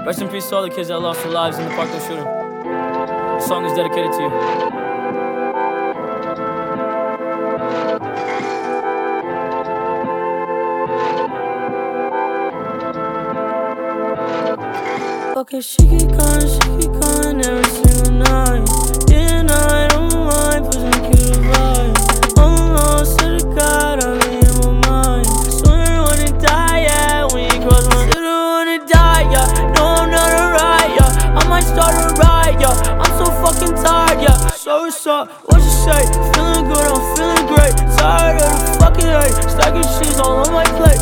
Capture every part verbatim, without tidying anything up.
Rest in peace to all the kids that lost their lives in the Parkland shooting. This song is dedicated to you. Okay, she keep calling, she keep calling every single night. Day and night on my mind, pushing the kid to vibe. Almost to the God, I'm in my mind. Swear I wanna die, yeah, when you cross my Swear I wanna die, yeah, no I'm not alright, yeah. I might start a riot, yeah, I'm so fucking tired, yeah. So what's up, what you say? Feeling good, I'm feeling great. Tired of the fucking hate, stacking cheese all on my plate.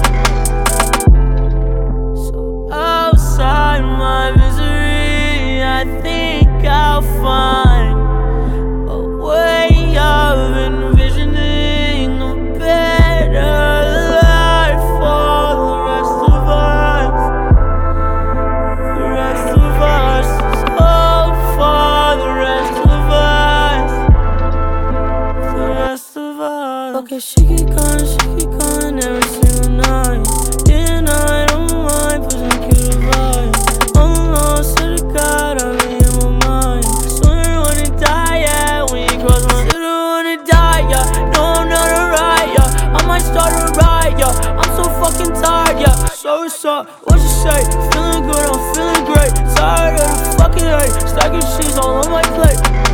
So outside my misery, I think I'll find a way of envisioning a better life for the rest of us. The rest of us. Hope for the rest of us. The rest of us. Okay, she keep calling, she keep calling every single night. Day and night on my mind, pushing the kid to vibe. Almost to the God, I'm in my mind. Swear I wanna die, yeah, when you cross my Swear I wanna die, yeah, no I'm not alright, yeah. I might start a riot, yeah, I'm so fucking tired, yeah. So what's up, what you say? Feeling good, I'm feeling great. Tired of the fucking hate, stacking cheese all on my plate.